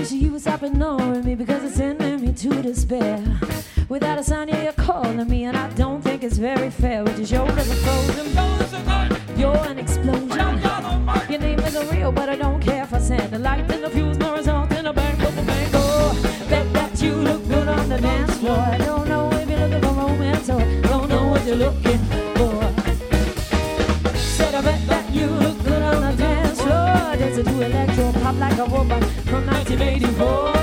wish you would stop ignoring me because it's sending me to despair. Without a sign, yeah, you're calling me, and I don't think it's very fair. With your shoulders are frozen, you're an explosion. Your name isn't real, but I don't care if I send a light in the fuse, no result in a bang, boom, bang, oh. Bet that you look good on the dance floor. I don't know if you're looking for romance or don't know what you're looking for. Said I bet that you look good on the dance floor. Dancing to electro pop like a robot from 1984.